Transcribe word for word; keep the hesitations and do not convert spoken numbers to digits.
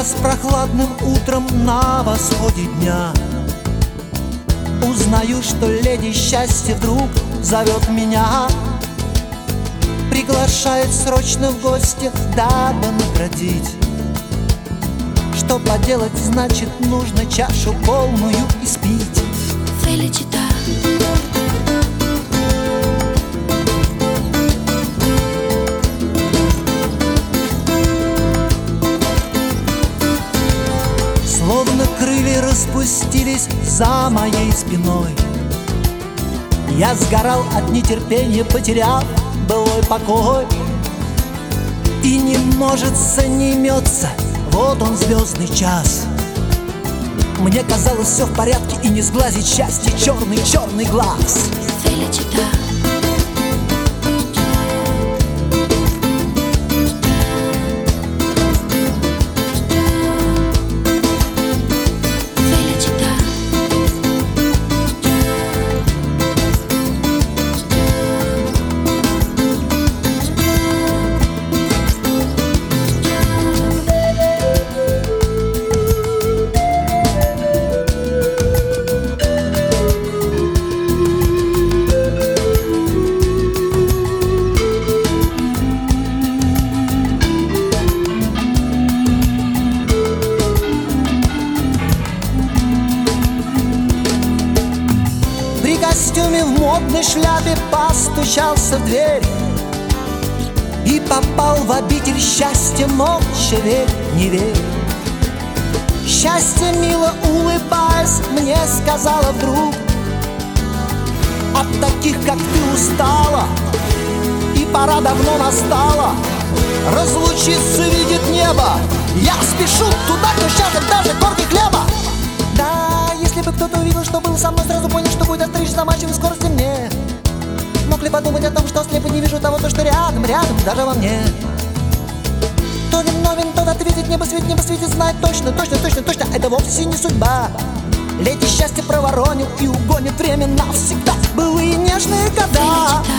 с прохладным утром на восходе дня узнаю, что леди счастье вдруг зовет меня, приглашает срочно в гости, дабы наградить. Что поделать, значит, нужно чашу полную испить. Felicità. Словно крылья распустились за моей спиной. Я сгорал от нетерпения, потеряв былой покой. И не множится, не имется, вот он звездный час. Мне казалось, все в порядке, и не сглазить счастье черный-черный глаз. Felicità. В костюме, в модной шляпе постучался в дверь и попал в обитель счастья, молча верь, не верь. Счастье, мило улыбаясь, мне сказала вдруг: от таких, как ты, устала, и пора давно настала разлучиться, видит небо. Я спешу туда, кто счастлив, даже горки хлеба. Да, если бы кто-то увидел, что было со мной, сразу понял, что будет остричь заманчивой скорости мне. Мог ли подумать о том, что слепо не вижу того, то, что рядом, рядом, даже во мне. Кто виновен, тот ответит, небо светит, небо светит, знает точно, точно, точно, точно, это вовсе не судьба. Леди счастье проворонил и угонит время навсегда былые нежные года.